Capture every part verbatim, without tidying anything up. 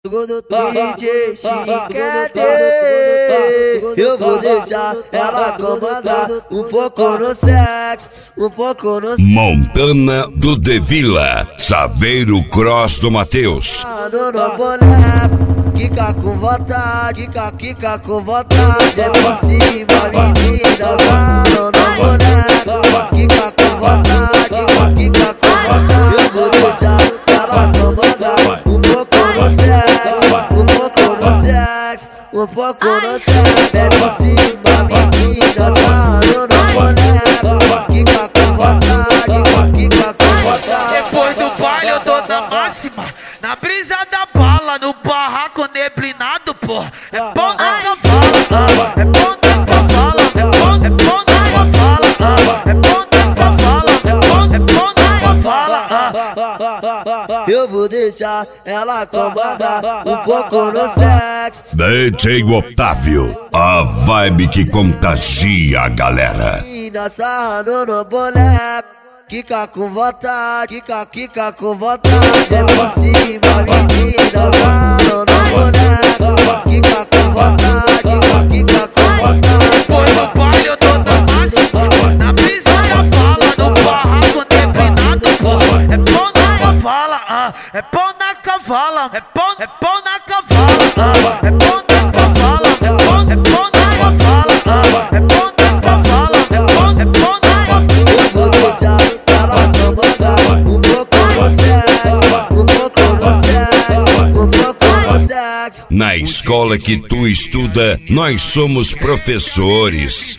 Segundo D J Chiquete, eu vou deixar ela comandar um pouco no sexo, um pouco no Montana do De Vila, Saveiro Cross do Mateus. no boneco, quica com vontade, quica, quica com vontade. É por cima, menina, dançando no boneco, quica com vontade, quica, quica com vontade. Eu vou deixar ela comandar um pouco no sexo, um pouco no sexo, um pouco no sexo. É por cima, menina, dançando no boneco, quica com vontade, quica, quica com vontade. Depois do baile eu dou na máxima, na brisa da bala, no barraco neblinado, pô. É bom na cavala, é bom na cavala, é bom, é bom na cavala, é bom na cavala, é bom, é bom na cavala. Eu vou deixar ela comandar um pouco no sexo. D J Otávio, a vibe que contagia a galera. Dançando no boneco, quica com vontade, quica, quica com vontade. É por cima, menina, dançando no boneco, quica com vontade, quica, quica com vontade. Depois do baile eu dou na máxima, na brisa da bala, no barraco neblinado, pô. É bom na cavala, ah, é bom na cavala, é bom, é bom na cavala, ah, é bom na cavala, é bom, é bom na cavala, ah, é bom na cavala, é bom, é bom na cavala. Eu vou deixar ela comandar um pouco no sexo, um pouco no sexo, um pouco no sexo. Na escola que tu estuda, nós somos professores.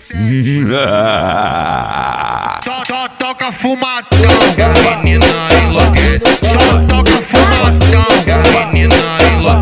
Só, só toca fumatão, que a menina enlouquece. Só toca fumatão, que a menina enlouquece.